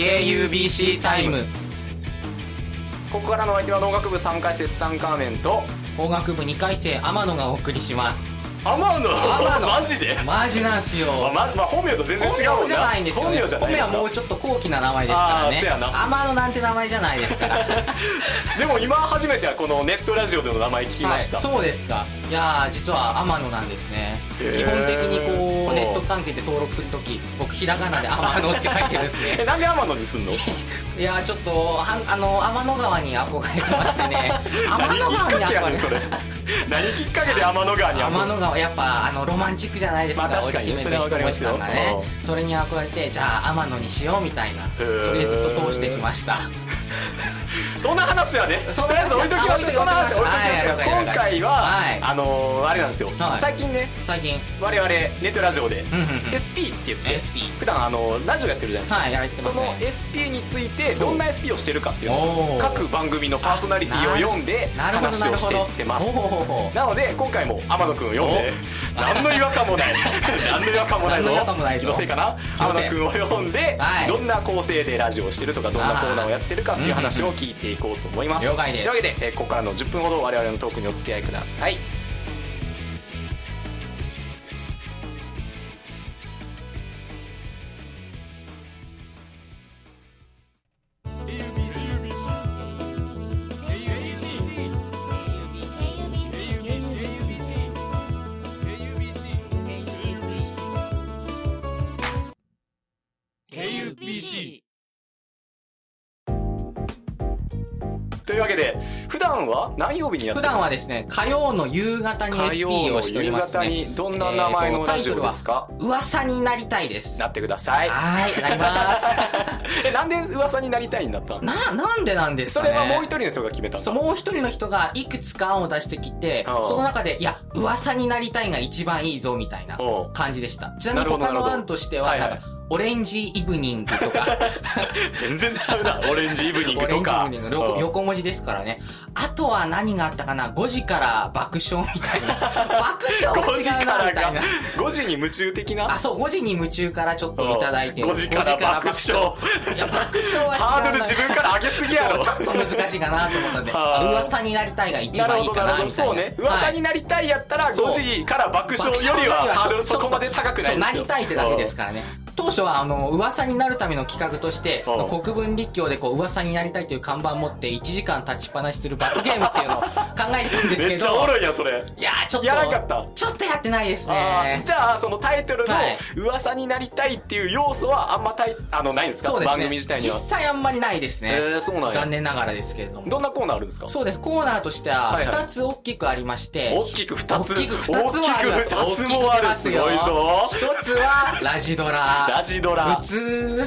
KUBC タイム。 ここからの相手は農学部3回生ツタンカーメンと法学部2回生天野がお送りします。 天野マジでマジなんすよ。 まあ本名と全然違うもんな。 本名じゃないんですよね。 本名じゃない。 本名はもうちょっと高貴な名前ですからね。 せやな。 天野なんて名前じゃないですからでも今初めてはこのネットラジオでの名前聞きました、 はい、そうですか。いやー実は天野なんですね。基本的にこうネット関係で登録するとき僕ひらがなで天野って書いてるんですねなんで天野にすんの？ いやーちょっと天の川に憧れてましてね天の川に憧れて何きっかけで天の川に憧れて天の川やっぱロマンチックじゃないですか、 まあ確かにそれはわかりますよ。 さんがね、それに憧れてじゃあ天野にしようみたいな、それずっと通してきましたそんな話はねとりあえず置いときましょう。そんな話は置いときましょう。今回はあれなんですよ、最近我々ネットラジオで SP って言って普段ラジオやってるじゃないですか。その SP についてどんな SP をしてるかっていうのを各番組のパーソナリティを読んで話をしていってます。なので今回も天野くんを読んで何の違和感もない何の違和感もないぞ、気のせいかな。天野くんを読んでどんな構成でラジオをしてるとかどんなコーナーをやってるかっていう話を聞いていこうと思います。 了解です。 というわけでここからの10分ほど我々のトークにお付き合いください。というわけで普段は何曜日にやってるの？ 普段はですね火曜の夕方に SP をしておりますね。 火曜の夕方にどんな名前のラジオですか？ 噂になりたいです。 なってください。 はいなりますなんで噂になりたいんだったの？ なんでなんですかね。 それはもう一人の人が決めたんだ。 そう、もう一人の人がいくつか案を出してきて、その中でいや噂になりたいが一番いいぞみたいな感じでした。ちなみに他の案としてはオレンジイブニングとか全然ちゃうな。オレンジイブニングとか横文字ですからね。あとは何があったかな、5時から爆笑みたいな爆笑が違うなみたいな 5時に夢中的な。 あ、そう、5時に夢中からちょっといただいて 5時から爆笑。 いや爆笑はハードル自分から上げすぎやろ。 ちょっと難しいかなと思ったんで噂になりたいが一番いいかなみたいな。 そうね、噂になりたいやったら5時から爆笑よりはハードルそこまで高くないですよ。 なりたいってだけですからね。当初は噂になるための企画として国分立教でこう噂になりたいという看板を持って1時間立ちっぱなしする罰ゲームっていうのを考えてたんですけどめっちゃおもろいやそれ。 いやちょっとやらなかった。 ちょっとやってないですね。 じゃあそのタイトルの噂になりたいっていう要素はあんまないんですか？ そうですね、 番組自体には実際あんまりないですね。 そうなんや。 残念ながらですけれども。 どんなコーナーあるんですか？ そうです、コーナーとしては2つ大きくありまして、 大きく2つ大きくもある。すごいぞ。 1つはラジドラ普通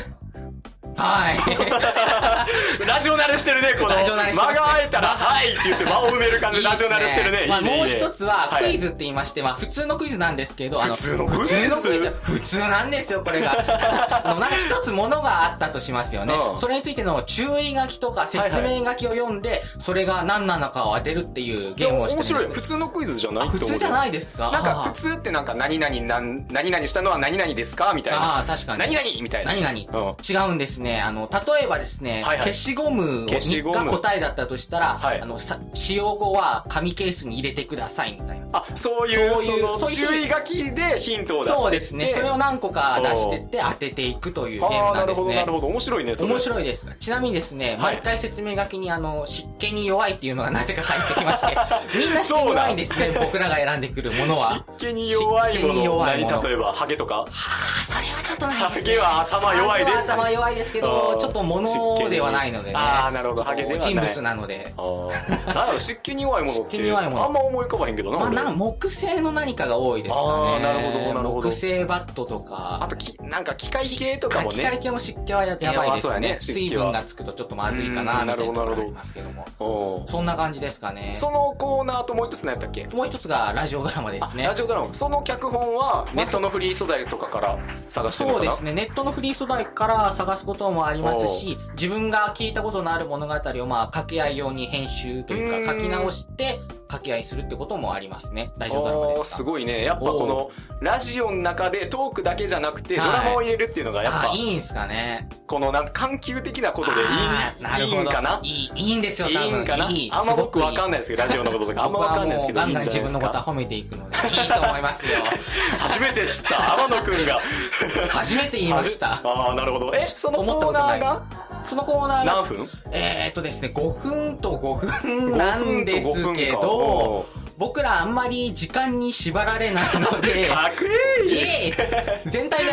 はいラジオ慣れしてるね。この間が空いたらはいって言って間を埋める感じでラジオ慣れしてるね。 もう一つはクイズって言いまして、普通のクイズなんですけど、 普通のクイズ普通なんですよこれがなんか一つものがあったとしますよね。それについての注意書きとか説明書きを読んでそれが何なのかを当てるっていうゲームをしてるんです。 面白い。普通のクイズじゃない。 普通じゃないですか。 なんか普通ってなんか何々したのは何々ですかみたいな。 確かに何々みたいな。 違うんですね。例えばですね、消しゴムが答えだったとしたら、使用後は紙ケースに入れてくださいみたいな。 そういう注意書きでヒントを出してって。 そうですね。それを何個か出してって当てていくというゲームなんですね。 なるほど。面白いね。 面白いです。ちなみにですね、毎回説明書きに湿気に弱いっていうのがなぜか入ってきまして、みんな湿気に弱いんですね。僕らが選んでくるものは。 湿気に弱いもの。例えばハゲとか。 それはちょっとないですね。 ハゲは頭弱いです。 頭弱いですけど、ちょっと物ではないのでね。 なるほど。ハゲではない。 人物なので。 湿気に弱いものってあんま思い浮かばへんけどな。木製の何かが多いですかね。 なるほど。 木製バットとか。 あとなんか機械系とかもね。 機械系も湿気はやばいですね。水分がつくとちょっとまずいかなみたいなところありますけども。そんな感じですかね。 そのコーナーともう一つ何やったっけ？ もう一つがラジオドラマですね。 ラジオドラマ。その脚本はネットのフリー素材とかから探してるのかな？ そうですね。ネットのフリー素材から探すこともありますし、自分が聞いたことのある物語を掛け合い用に編集というか書き直して掛け合いするってこともありますね。ラジオドラマですか。 すごいね。やっぱこの、ラジオの中でトークだけじゃなくて、ドラマを入れるっていうのがやっぱ。 いいんすかね。 この緩急的なことでいいんかな。 いいんですよ、多分。 いいんかな。あんま僕わかんないですけど、ラジオのこととかあんまわかんないですけど、 ガンガン自分のことは褒めていくので、いいと思いますよ。 初めて知った、天野くんが。 初めて言いました。 ああ、なるほど。そのコーナーがそのコーナーが何分？ ですね、5分と5分なんですけど、僕らあんまり時間に縛られないので、 かっこいい全体で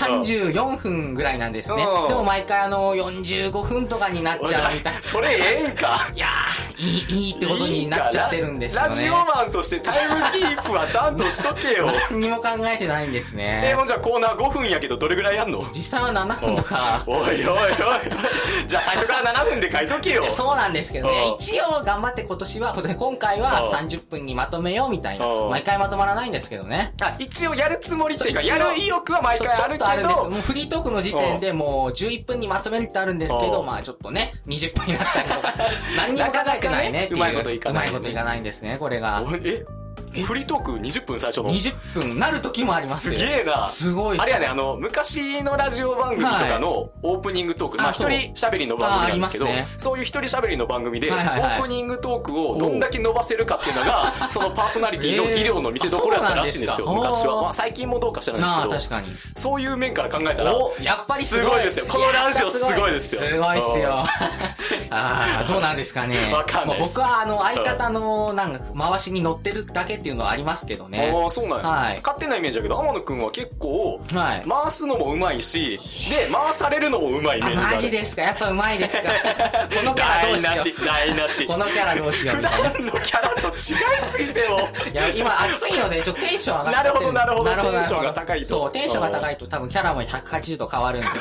34分ぐらいなんですね。でも毎回45分とかになっちゃうみたいな。 それええんかいやー、いいってことになっちゃってるんですよね。 ラジオマンとしてタイムキープはちゃんとしとけよ。 何にも考えてないんですね。 もうじゃあコーナー5分やけどどれぐらいやんの？ 実際は7分とか。 おい。じゃあ最初から7分で書いとけよ。 そうなんですけどね。一応頑張って今回は30分にまとめようみたいな。毎回まとまらないんですけどね。 一応やるつもりっていうか、やる意欲は毎回あるけど。 もうフリートークの時点でもう11分にまとめるってあるんですけど、まあちょっとね、20分になったりとか、何にも考えてないねっていう。 うまいこといかない。 うまいこといかないんですね、これが。 フリートーク20分最初の。 20分なる時もありますよ。 すげえな。 すごい。 あれやね、昔のラジオ番組とかのオープニングトーク、まあ一人喋りの番組なんですけど、そういう一人喋りの番組で、オープニングトークをどんだけ伸ばせるかっていうのが、そのパーソナリティの技量の見せ所やったらしいんですよ、昔は。まあ最近もどうか知らないですけど、 確かに。 そういう面から考えたら、 やっぱりすごいですよ。このラジオすごいですよ。 すごいっすよ。どうなんですかね。 わかんないです。 僕は相方の回しに乗ってるだけっていうのはありますけどね。 そうなんや。勝手なイメージだけど、天野くんは結構、回すのもうまいし、で、回されるのもうまいイメージがある。 マジですか？やっぱうまいですか？このキャラどうしよう。 台無し。 このキャラどうしよう。 普段のキャラと違いすぎても。 いや、今暑いので、ちょっとテンション上がってる。 なるほど。テンションが高いと。 そう、テンションが高いと多分キャラも180度変わるんでね。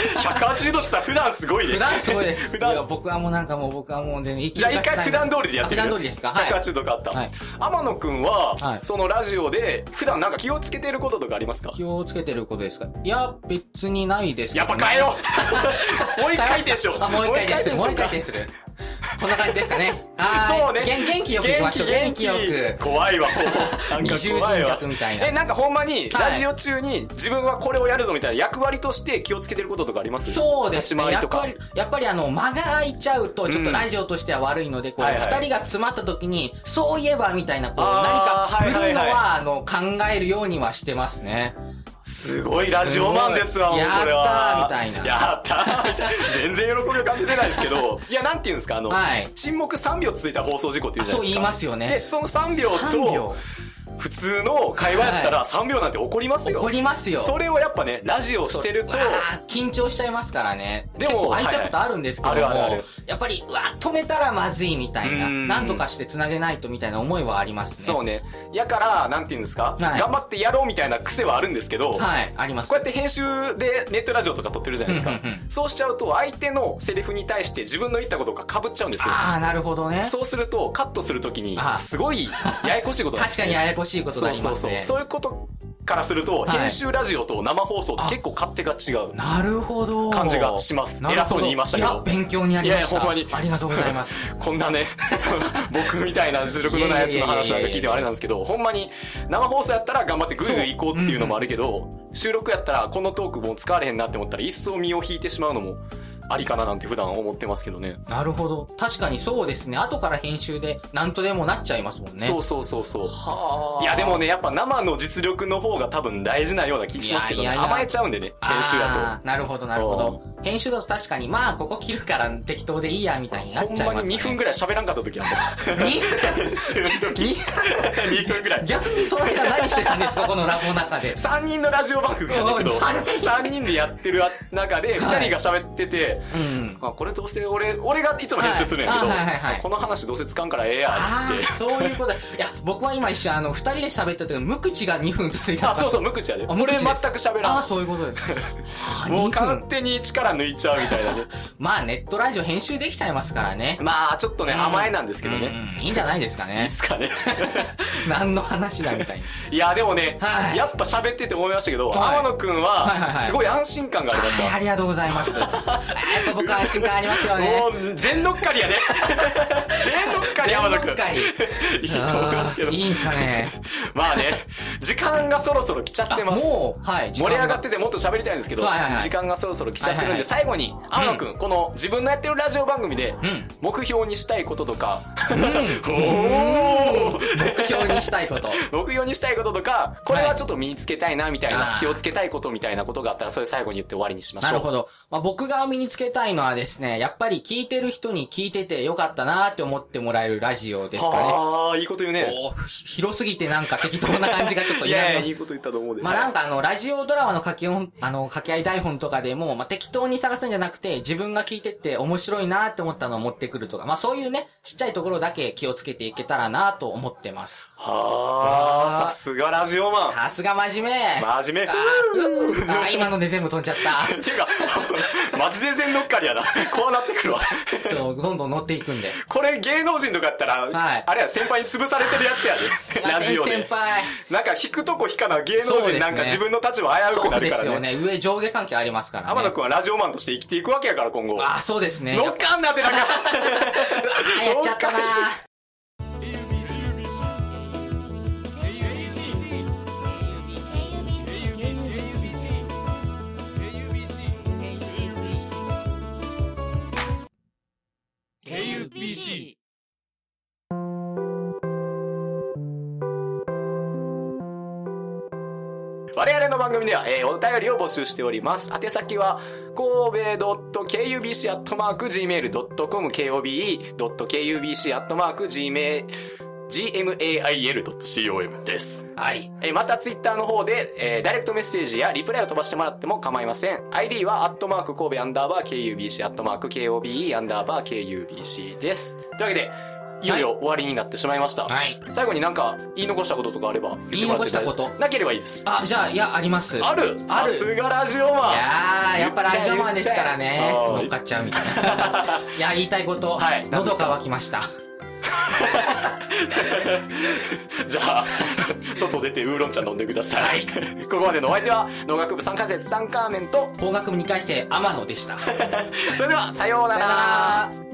180度ってさ、普段すごいね。 普段すごいです。僕はもうじゃあ一回普段通りでやってみる。 普段通りですか？ 180度変わった。天野くんは、そのラジオで、普段なんか気をつけてることとかありますか？ 気をつけてることですか？いや、別にないですけど、 やっぱ変えようもう一回でしょ。 もう一回転する。こんな感じですかね。 そうね。 元気よく行きましょう。元気よく。 怖いわ、 二重人格みたいな。 なんかほんまに、ラジオ中に自分はこれをやるぞみたいな役割として気をつけてることとかあります？ そうですね。やっぱり間が空いちゃうと、ちょっとラジオとしては悪いので、二人が詰まった時に、そういえばみたいな、何か振るのは、考えるようにはしてますね。 すごいラジオマンですわ、もうこれは。 やったーみたいな。 やったーみたいな。全然喜びを感じれないですけど、いや、なんて言うんですか、沈黙3秒続いた放送事故って言うじゃないですか。 そう言いますよね。 で、その3秒と、普通の会話やったら3秒なんて起こりますよ。 起こりますよ。 それをやっぱね、ラジオしてると。 緊張しちゃいますからね。 でも、 開いちゃうことあるんですけども、やっぱり、止めたらまずいみたいな。なんとかして繋げないとみたいな思いはありますね。 そうね。やから、なんて言うんですか、頑張ってやろうみたいな癖はあるんですけど、 あります。 こうやって編集でネットラジオとか撮ってるじゃないですか。そうしちゃうと、相手のセリフに対して自分の言ったことが被っちゃうんですよ。 なるほどね。 そうすると、カットするときに、すごいややこしいことなんです確かにややこしいことがありますね。 そういうことからすると、編集ラジオと生放送って結構勝手が違う。 なるほど。 感じがします。偉そうに言いましたけど。 いや、勉強になりました。 いや、ほんまに。 ありがとうございます。 こんなね、僕みたいな実力のないやつの話なんか聞いてもあれなんですけど、ほんまに生放送やったら頑張ってグイグイ行こうっていうのもあるけど、収録やったらこのトークもう使われへんなって思ったら一層身を引いてしまうのもありかななんて普段思ってますけどね。 なるほど。確かにそうですね。後から編集で何とでもなっちゃいますもんね。 そう。いやでもね、やっぱ生の実力の方が多分大事なような気しますけどね。甘えちゃうんでね、編集だと。 なるほど。編集だと確かに、まあここ切るから適当でいいやみたいになっちゃいますね。 ほんまに2分ぐらい喋らんかった時あった。 編集の時。2分ぐらい。 逆にその間何してたんですか、このラボの中で。 3人のラジオ番組なんだけど、3人でやってる中で2人が喋ってて、これどうせ俺がいつも編集するんやけど、この話どうせ使うからええやつって。 そういうこと。いや、僕は今一瞬2人で喋った時無口が2分続いた。 そう、無口やで。俺全く喋らん。 そういうことです。 もう勝手に力抜いちゃうみたいなね。 まあネットラジオ編集できちゃいますからね。 まあちょっとね、甘えなんですけどね。 いいんじゃないですかね。 いいっすかね。 何の話だみたいな。 いや、でもね、やっぱ喋ってて思いましたけど、天野くんは、すごい安心感がありますよ。 ありがとうございます。やっぱ僕は安心感ありますよね。 もう全乗っかりやね。全乗っかり天野くん。いいと思いますけど。 いいんすかね。 まあね、時間がそろそろ来ちゃってます。 もう、はい。 盛り上がっててもっと喋りたいんですけど、時間がそろそろ来ちゃってるんで、最後に天野くん、この自分のやってるラジオ番組で目標にしたいこととか、 目標にしたいこと。 目標にしたいこととか、これはちょっと身につけたいなみたいな、気をつけたいことみたいなことがあったら、それ最後に言って終わりにしましょう。 なるほど。まあ、僕が身につけたいのはですね、やっぱり聞いてる人に聞いててよかったなって思ってもらえるラジオですかね。 ああ、いいこと言うね。 広すぎてなんか適当な感じがちょっといやいや、いいこと言ったと思うで。 まあなんかラジオドラマの掛け合い台本とかでも、まあ適当に探すんじゃなくて、自分が聞いてって面白いなって思ったのを持ってくるとか、まあそういうね、ちっちゃいところだけ気をつけていけたらなと思ってます。 はあ、さすがラジオマン。 さすが真面目。 真面目。 今ので全部飛んじゃった。 ていうか、マジで全乗っかりやな。こうなってくるわ。 どんどん乗っていくんで。 これ芸能人とかやったら、あれや、先輩に潰されてるやつやで。ラジオで。 先輩。 なんか引くとこ引かな芸能人なんか自分の立場危うくなるからね。そうですよね。 上上下関係ありますからね。 天野くんはラジオマンとして生きていくわけやから今後。 あ、そうですね。 乗っかんなってなんか。 やっちゃったな。 KUBC。 我々の番組では、お便りを募集しております。宛先は、kobe.kubc@gmail.com、kobe.kubc@gmail.com です。 はい。 またツイッターの方で、ダイレクトメッセージやリプライを飛ばしてもらっても構いません。ID は、@kobe_KUBC_KOBE_KUBC です。というわけで、いよいよ終わりになってしまいました。 はい。 最後になんか言い残したこととかあれば言ってもらって。言い残したことなければいいです。 あ、じゃあ、いや、あります。 ある。さすがラジオマン。 いやー、やっぱラジオマンですからね。乗っかっちゃうみたいな。いや、言いたいこと。はい。喉乾きました。 じゃあ、外出てウーロン茶飲んでください。はい。ここまでのお相手は、農学部3回生ツタンカーメンと、 工学部2回生天野でした。 それでは、さようなら。